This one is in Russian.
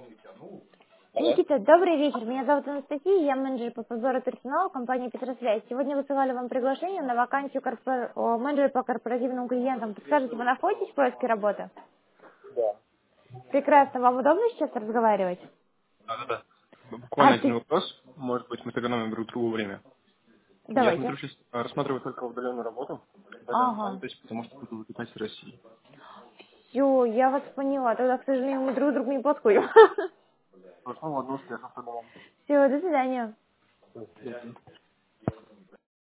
Алло. Никита, добрый вечер. Меня зовут Анастасия, я менеджер по подбору персонала компании «Петросвязь». Сегодня высылали вам приглашение на вакансию менеджера по корпоративным клиентам. Подскажите, вы находитесь в поиске работы? Да. Прекрасно. Вам удобно сейчас разговаривать? Да. Буквально один Отлично. вопрос. Может быть, мы сэкономим друг другу время. Я Давайте. смотрю, сейчас рассматриваю только удаленную работу, когда Ага. занятость, потому что буду вылетать из России. Все, я вас поняла. Тогда, к сожалению, мы друг другу не подходим. В основном одну успехов, по-моему. Все, до свидания. До свидания.